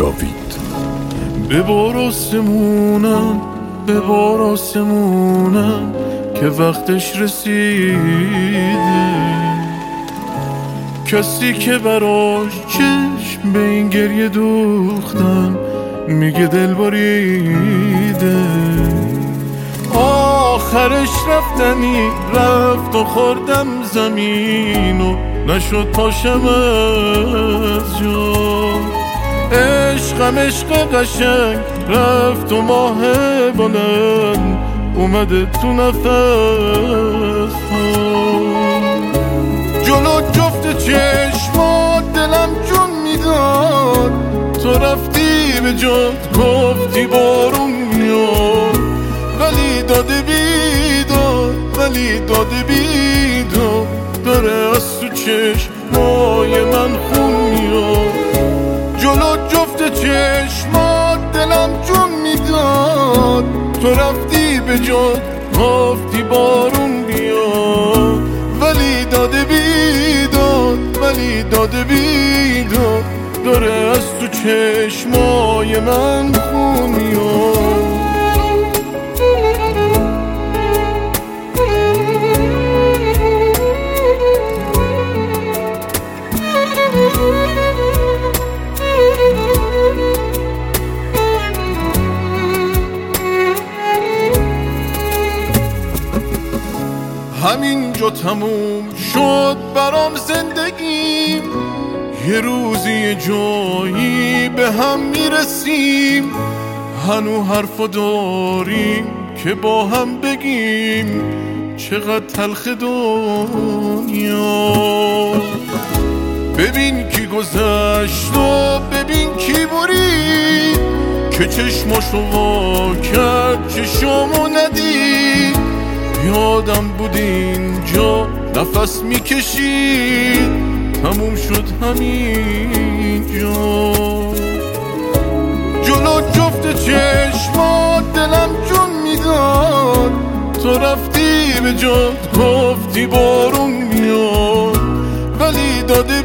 جاوید. ببار آسمونم که وقتش رسیده، کسی که براش چشم به این گریه دوختم میگه دل بریده. آخرش رفتنی رفت و خوردم زمین و نشد پاشم از جا. عشقم عشق قشنگ رفت و ماه بلند اومده تو نفس ها. جلو جفت چشمات دلم جون میداد، تو رفتی به جات گفتی بارون میاد. ولی داده بیداد داره از تو چشمای من خون میاد. جلو جفت چشمات دلم جون میداد، تو رفتی به جات گفتی بارون بیاد. ولی داده بیداد داره از تو چشمای من خون میاد. همینجا تموم شد برام زندگیم، یه روزی یه جایی به هم میرسیم. هنو حرفا داریم که با هم بگیم چقدر تلخ دنیا. ببین کی گذشت و ببین کی برید، که چشماشو وا کرد چشمو ندید. یادم بود اینجا نفس میکشید، تموم شد همینجا. جلو جفت چشمات دلم جون میداد، تو رفتی به جات گفتی بارون میاد. ولی داده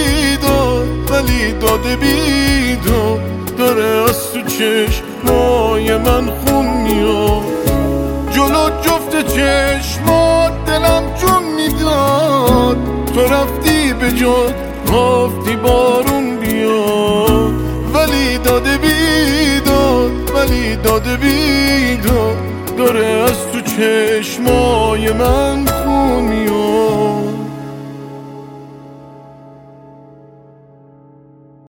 بیداد داره از تو چشمای من خون میاد. جلو جفت چشمات دلم جون میداد، تو رفتی به جات گفتی بارون بیاد. ولی داده بیداد داره از تو چشمای من خون